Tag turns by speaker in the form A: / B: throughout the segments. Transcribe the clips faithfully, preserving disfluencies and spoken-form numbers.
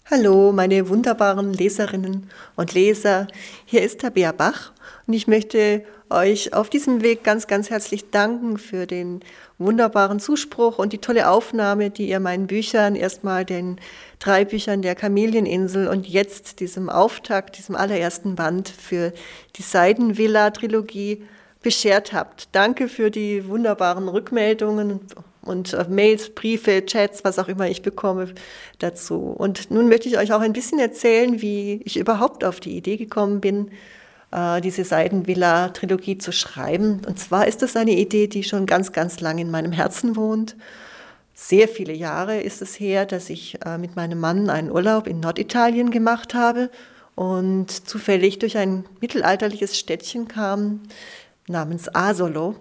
A: Hallo, meine wunderbaren Leserinnen und Leser. Hier ist Tabea Bach und ich möchte euch auf diesem Weg ganz, ganz herzlich danken für den wunderbaren Zuspruch und die tolle Aufnahme, die ihr meinen Büchern, erstmal den drei Büchern der Kamelieninsel und jetzt diesem Auftakt, diesem allerersten Band für die Seidenvilla-Trilogie beschert habt. Danke für die wunderbaren Rückmeldungen und äh, Mails, Briefe, Chats, was auch immer ich bekomme dazu. Und nun möchte ich euch auch ein bisschen erzählen, wie ich überhaupt auf die Idee gekommen bin, äh, diese Seidenvilla-Trilogie zu schreiben. Und zwar ist das eine Idee, die schon ganz, ganz lange in meinem Herzen wohnt. Sehr viele Jahre ist es her, dass ich äh, mit meinem Mann einen Urlaub in Norditalien gemacht habe und zufällig durch ein mittelalterliches Städtchen kam namens Asolo.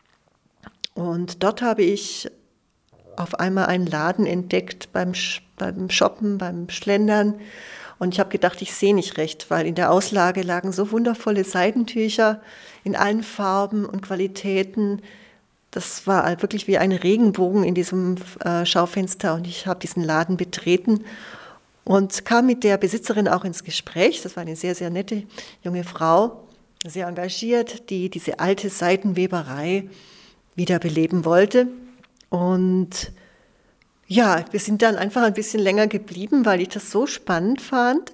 A: Und dort habe ich auf einmal einen Laden entdeckt beim, beim Shoppen, beim Schlendern. Und ich habe gedacht, ich sehe nicht recht, weil in der Auslage lagen so wundervolle Seidentücher in allen Farben und Qualitäten. Das war wirklich wie ein Regenbogen in diesem äh, Schaufenster. Und ich habe diesen Laden betreten und kam mit der Besitzerin auch ins Gespräch. Das war eine sehr, sehr nette junge Frau, sehr engagiert, die diese alte Seidenweberei wiederbeleben wollte. Und ja, wir sind dann einfach ein bisschen länger geblieben, weil ich das so spannend fand.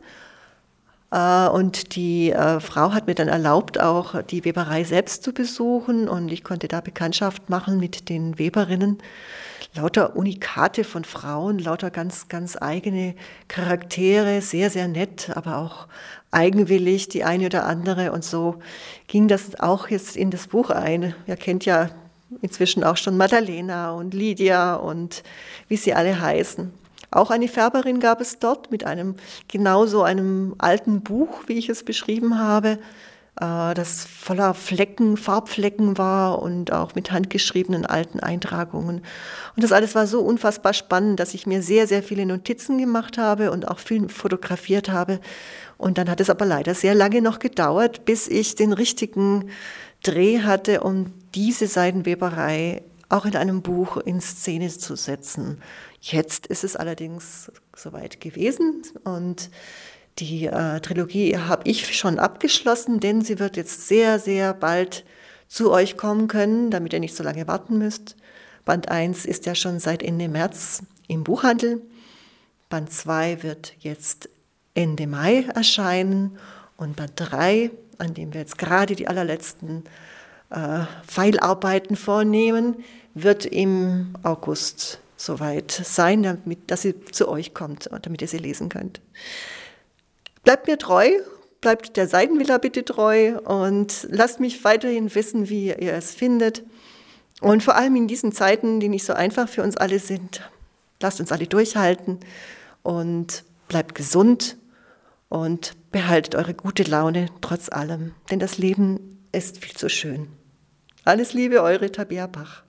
A: Und die Frau hat mir dann erlaubt, auch die Weberei selbst zu besuchen. Und ich konnte da Bekanntschaft machen mit den Weberinnen. Lauter Unikate von Frauen, lauter ganz, ganz eigene Charaktere, sehr, sehr nett, aber auch eigenwillig, die eine oder andere. Und so ging das auch jetzt in das Buch ein. Ihr kennt ja inzwischen auch schon Madalena und Lydia und wie sie alle heißen. Auch eine Färberin gab es dort mit einem genauso einem alten Buch, wie ich es beschrieben habe, das voller Flecken, Farbflecken war und auch mit handgeschriebenen alten Eintragungen. Und das alles war so unfassbar spannend, dass ich mir sehr, sehr viele Notizen gemacht habe und auch viel fotografiert habe. Und dann hat es aber leider sehr lange noch gedauert, bis ich den richtigen Dreh hatte, um diese Seidenweberei auch in einem Buch in Szene zu setzen. Jetzt ist es allerdings soweit gewesen und die äh, Trilogie habe ich schon abgeschlossen, denn sie wird jetzt sehr, sehr bald zu euch kommen können, damit ihr nicht so lange warten müsst. Band eins ist ja schon seit Ende März im Buchhandel. Band zwei wird jetzt Ende Mai erscheinen und Band drei, an dem wir jetzt gerade die allerletzten äh, Feilarbeiten vornehmen, wird im August soweit sein, damit, dass sie zu euch kommt und damit ihr sie lesen könnt. Bleibt mir treu, bleibt der Seidenvilla bitte treu und lasst mich weiterhin wissen, wie ihr es findet. Und vor allem in diesen Zeiten, die nicht so einfach für uns alle sind, lasst uns alle durchhalten und bleibt gesund und behaltet eure gute Laune trotz allem, denn das Leben ist viel zu schön. Alles Liebe, eure Tabea Bach.